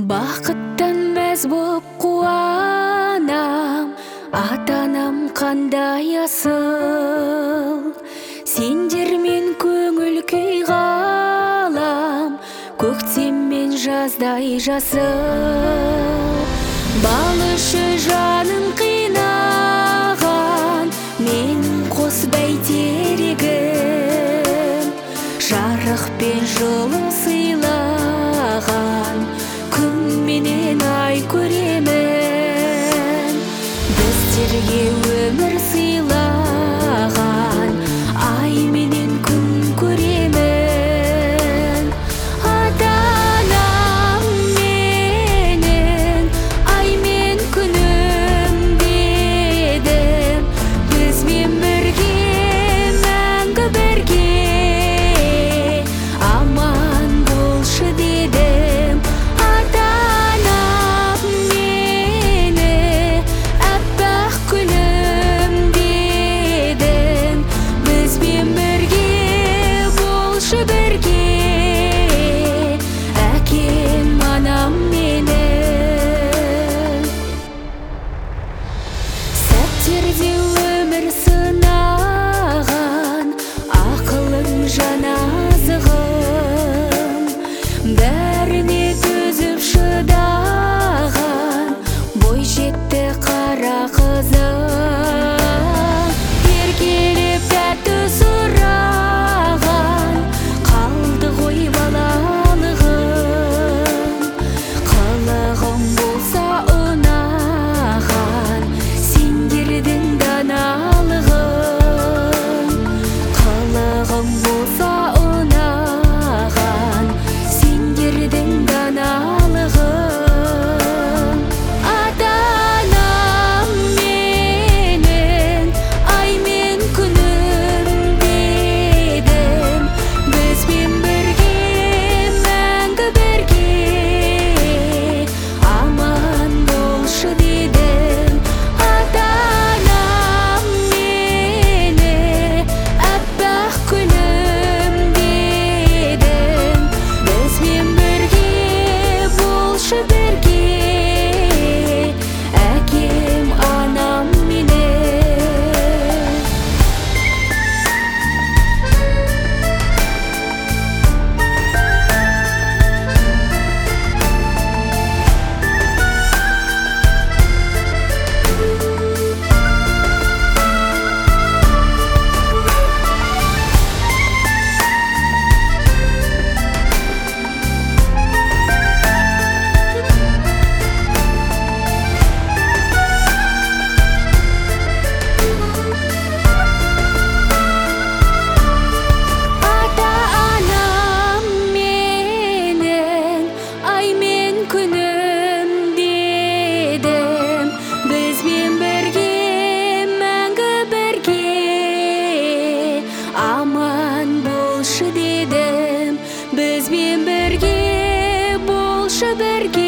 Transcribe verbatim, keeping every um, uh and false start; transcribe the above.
Бақыттан мәз боп қуанам, ата-анам қандай асыл. Сендермен көңіл күй қалам, көктем мен жаздай жасыл. Балышы жанын қинаған, менің қос бәйтерегім. Жарық пен жылу сыйлаған, күн менен ай көремін. Біздерге өмір сыйлаған, ай менен күн көремін. Ата-анам менің ай мен күнім дедім, бізбен бірге мәңгі бірге аман болшы дедім. Ата-анам мені әппақ күнім дедім, бізбен бірге болшы бірге әкем анам менің. Сәттерде өмір сынаған, ақылым жаназығым. Бәріне төзіп шыдаған, бой жетті қара қызым. Еркелеп тәтті сұраған, қалды ғой балалығым. Қылығым болса ұнаған, сендердің даналығым. Қылығым болса ұнаған, сендердің даналығым. Ата-анам менің ай мен күнім дедім, бізбен бірге мәңгі бірге аман болшы дедім. Ата-анам мені әппақ күнім дедім, бізбен бірге болшы бірге әкем анам менің. Ата-анам менің ай мен күнім дедім, бізбен бірге мәңгі бірге аман болшы дедім, бізбен бірге болшы бірге